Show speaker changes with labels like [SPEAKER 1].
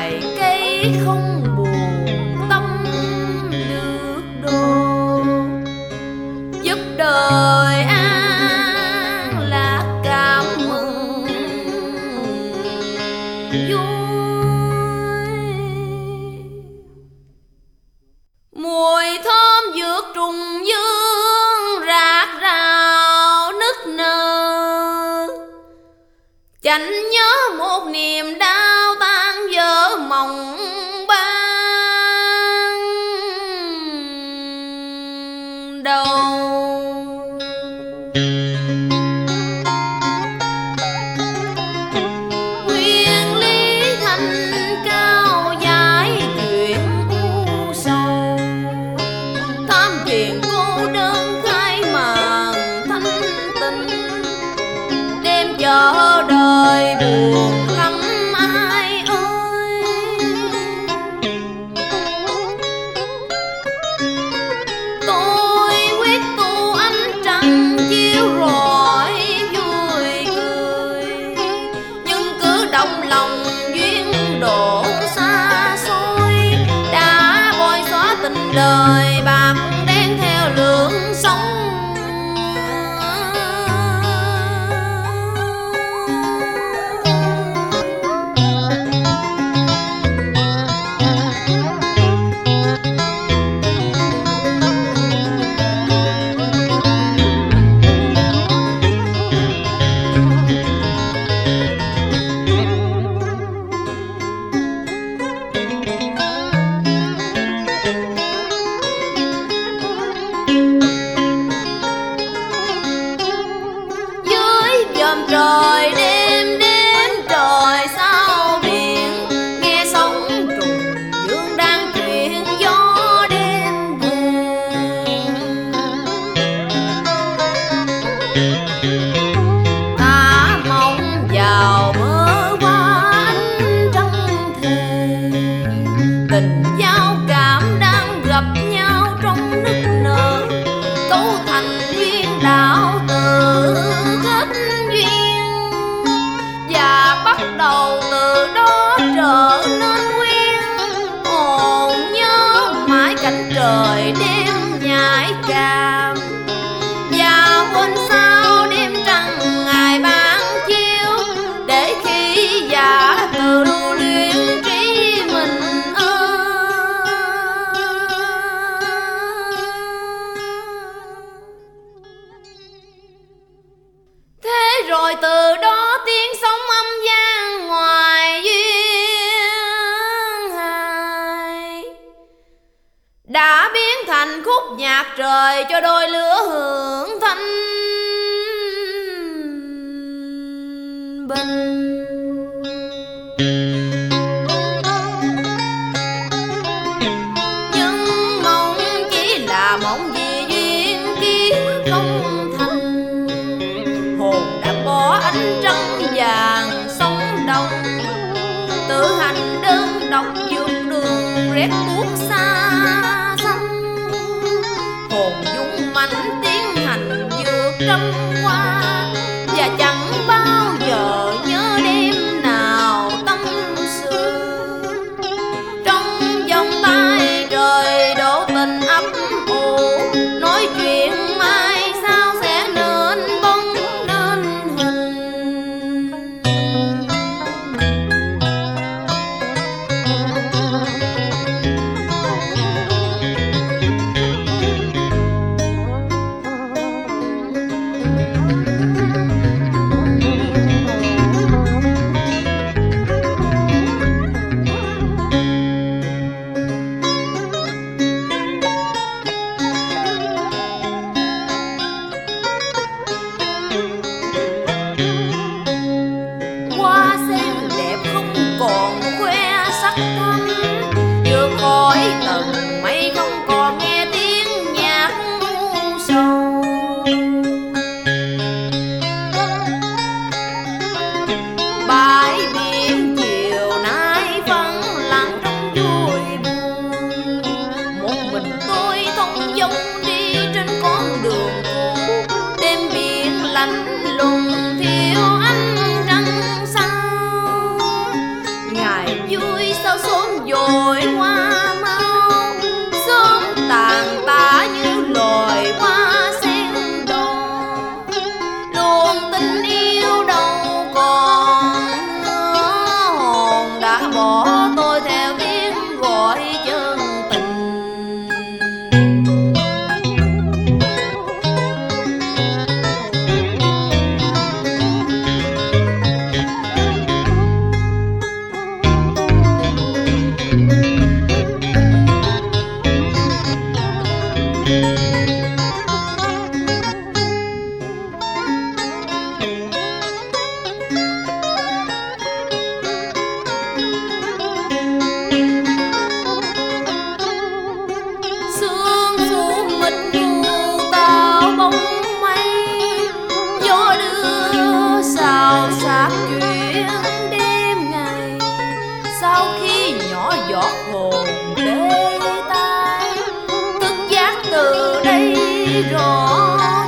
[SPEAKER 1] loài cây không buồn tâm nước đô, giúp đời an lạc cảm mừng vui. Mùi thơm dược trùng dương rạc rào nức nở, chẳng nhớ một niềm đau tan vỡ mộng ban đầu. Nguyên lý thanh cao giải chuyện u sầu, tham thiền cô đơn khai màn thanh tinh, đêm chờ đời buồn lắm ai ơi. Tôi quyết tu ánh trăng chiếu rọi vui cười, nhưng cứ động lòng duyên độ xa xôi, đã bôi xóa tình đời bạc đen theo lượng sóng. Trời đêm đêm trời sao biển, nghe sóng trùng dương đang chuyện gió đêm về. Ta mong vào mơ qua ánh trăng thề, tình giao cảm đang gặp nhau trong nức nở, cấu thành duyên đạo từ kết duyên, và bắt đầu từ đó trở nên quen. Hồn nhớ mãi cảnh trời đêm nhạy cảm, và quên sao đêm trăng ngày ban chiếu, để khi già từ lưu luyện trí mình thế rồi từ đó tiếng sóng âm vang ngoài duyên hài, đã biến thành khúc nhạc trời cho đôi lứa hưởng thanh bình. Nhưng mong chỉ là mộng vì duyên kiếp không thành, hồn đã bỏ ánh trăng vàng sóng đông, tự hành đơn độc vượt đường rét buốt xa xăm. Hồn dung mãnh tiến hành vượt vui sao sớm dội qua mau, sớm tàn tạ như loài hoa sen đỏ. Luôn tình yêu đâu còn nữa, hồn đã bỏ tôi theo tiếng gọi chân tình. Sương phủ mịt mù tạo bóng mây, gió đưa xào xạc chuyện đêm ngày. Sau khi nhỏ giọt hồn tê tái, thức giác từ đây rõ